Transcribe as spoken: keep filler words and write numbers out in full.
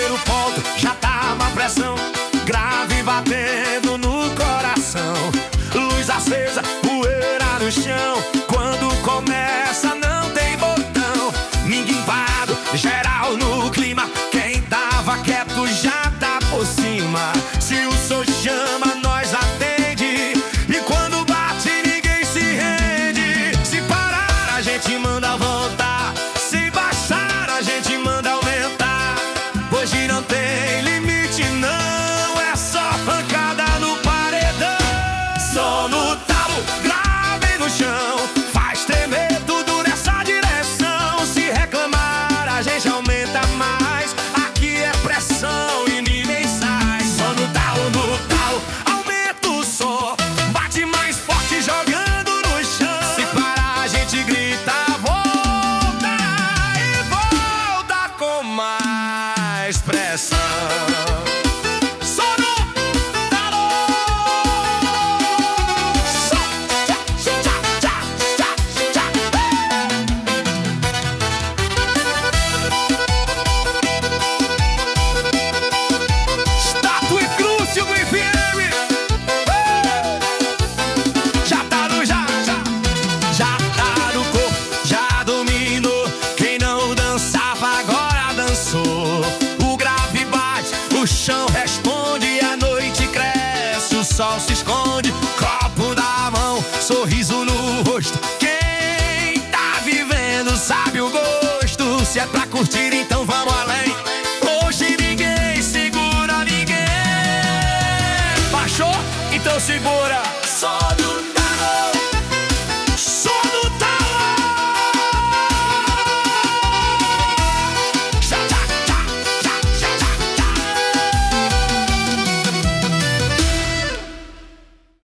primeiro ponto já tá uma pressão grave batendo no coração. Luz acesa, poeira no chão. Quando começa não tem botão. Ninguém parado, geral no clima. Quem tava quieto já tá por cima. Se o som chama, nós atende. E quando bate, ninguém se rende. Se parar, a gente manda voltar. Se baixar, a gente manda aumentar. Hoje não tem limite, não. É só pancada no paredão. Só no talo, grave no chão. Faz tremer tudo nessa direção. Se reclamar, a gente aumenta mais. Aqui é pressão e ninguém sai. Só no talo, no talo, aumenta o som. Bate mais forte jogando no chão. Se parar, a gente grita, volta e volta com mais pressão. Só no talo. Só tchá, tchá, tchá, tchá, tchá. Estátua e Crucio do F M. Já tá no já, já. Já tá no corpo, já dominou. Quem não dançava agora dançou. O grave bate, o chão responde. A noite cresce, o sol se esconde. Copo na mão, sorriso no rosto. Quem tá vivendo sabe o gosto. Se é pra curtir, então vamos além. Hoje ninguém segura ninguém. Baixou? Então segura. Só do